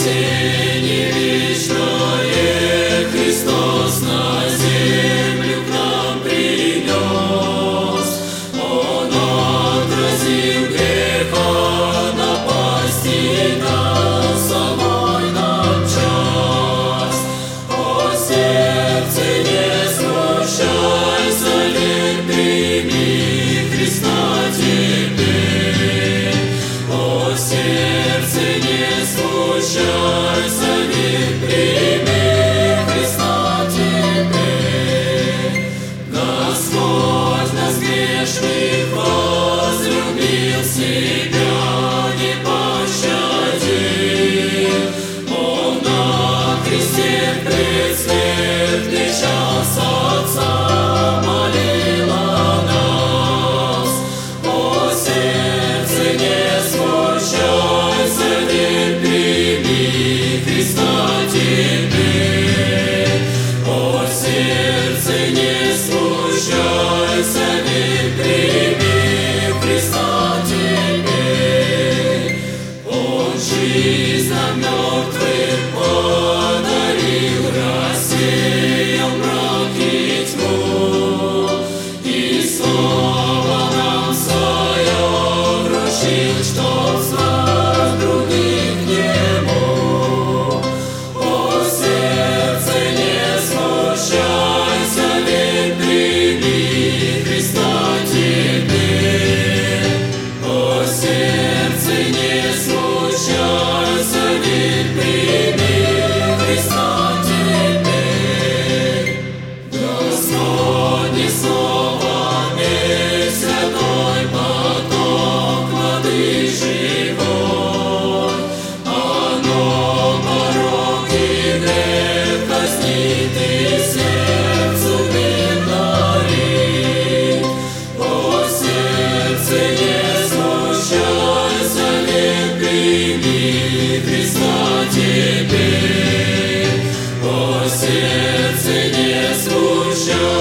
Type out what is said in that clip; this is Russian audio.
спасение вечное Христос на землю к нам принес. Он отразил греха напасти на самой нам час. О, сердце, не смущайся, верь, прими Христа теперь. О, сердце, не смущайся, верь, прими Христа теперь. Господь нас грешных возлюбил, себя не пощадил. Он на кресте в предсмертный час Отца молил о нас. О, сердце, не смущайся, верь, прими Христа теперь. О, сердце, не смущайся, верь, прими Христа теперь. Он жизнь нам мертвых подарил, рассеял мрак и тьму, и снова нам свое вручил, чтоб знать других Нему. О, сердце, не смущайся, верь, прими Христа теперь. О, сердце, не смущайся, верь, прими Христа теперь. Господне слово, мир святой поток воды живой. Оно порок и грех казнит и сердцу мир дарит. О, сердце, не смущайся, верь, прими Христа теперь. О, сердце, не смущайся.